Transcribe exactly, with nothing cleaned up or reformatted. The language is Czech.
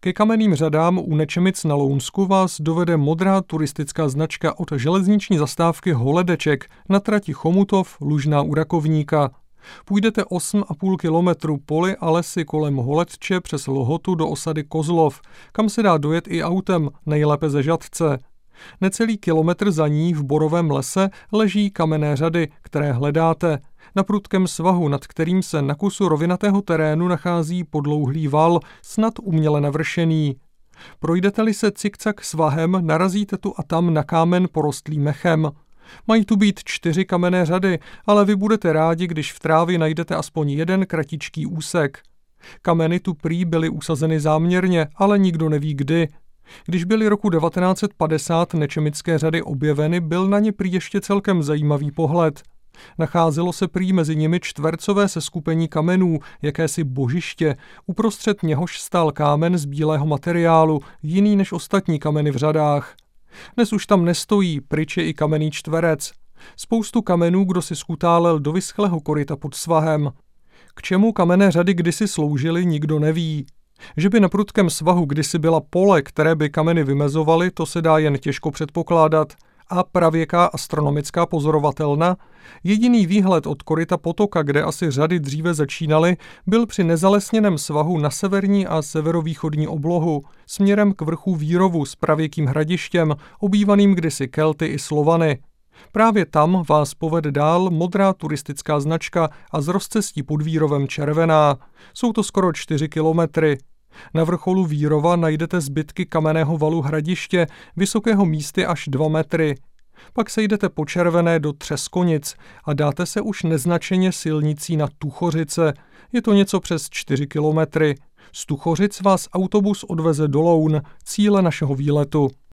Ke kamenným řadám u Nečemic na Lounsku vás dovede modrá turistická značka od železniční zastávky Holedeček na trati Chomutov Lužná u Rakovníka. Půjdete osm a půl kilometru poli a lesy kolem Holedče přes Lhotu do osady Kozlov, kam se dá dojet i autem, nejlépe ze Žatce. Necelý kilometr za ní v borovém lese leží kamenné řady, které hledáte. Na prudkém svahu, nad kterým se na kusu rovinatého terénu nachází podlouhlý val, snad uměle navršený. Projdete-li se cikcak svahem, narazíte tu a tam na kámen porostlý mechem. Mají tu být čtyři kamenné řady, ale vy budete rádi, když v trávě najdete aspoň jeden kratičký úsek. Kameny tu prý byly usazeny záměrně, ale nikdo neví kdy. Když byly roku devatenáct set padesát Nečemické řady objeveny, byl na ně prý ještě celkem zajímavý pohled. Nacházelo se prý mezi nimi čtvercové seskupení kamenů, jakési božiště, uprostřed něhož stál kámen z bílého materiálu, jiný než ostatní kameny v řadách. Dnes už tam nestojí, pryč je i kamenný čtverec. Spoustu kamenů kdo si skutálel do vyschlého koryta pod svahem. K čemu kamenné řady kdysi sloužily, nikdo neví. Že by na prudkém svahu kdysi byla pole, které by kameny vymezovaly, to se dá jen těžko předpokládat. A pravěká astronomická pozorovatelna? Jediný výhled od koryta potoka, kde asi řady dříve začínaly, byl při nezalesněném svahu na severní a severovýchodní oblohu, směrem k vrchu Vírovu s pravěkým hradištěm, obývaným kdysi Kelty i Slovany. Právě tam vás povede dál modrá turistická značka a z rozcestí pod Vírovem červená. Jsou to skoro čtyři kilometry. Na vrcholu Vírova najdete zbytky kamenného valu hradiště, vysokého místy až dva metry. Pak sejdete po červené do Třeskonic a dáte se už neznačeně silnicí na Tuchořice. Je to něco přes čtyři kilometry. Z Tuchořic vás autobus odveze do Loun, cíle našeho výletu.